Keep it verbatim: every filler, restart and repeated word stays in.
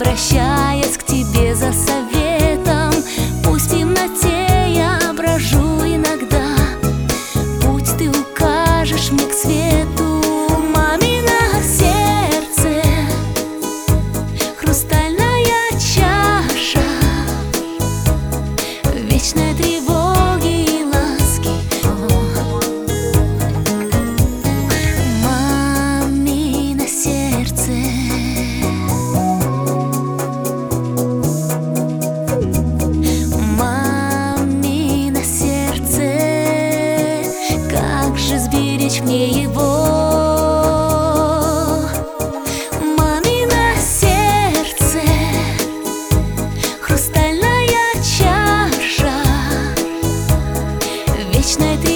обращаясь к тебе за советом. Пусть в темноте я брожу иногда, путь ты укажешь мне к свету. Мамино сердце, хрустальная чаша вечной тревоги и ласки. Мамино сердце, мамино сердце, как же сберечь мне его? Мамино сердце, хрустальная чаша вечной тревоги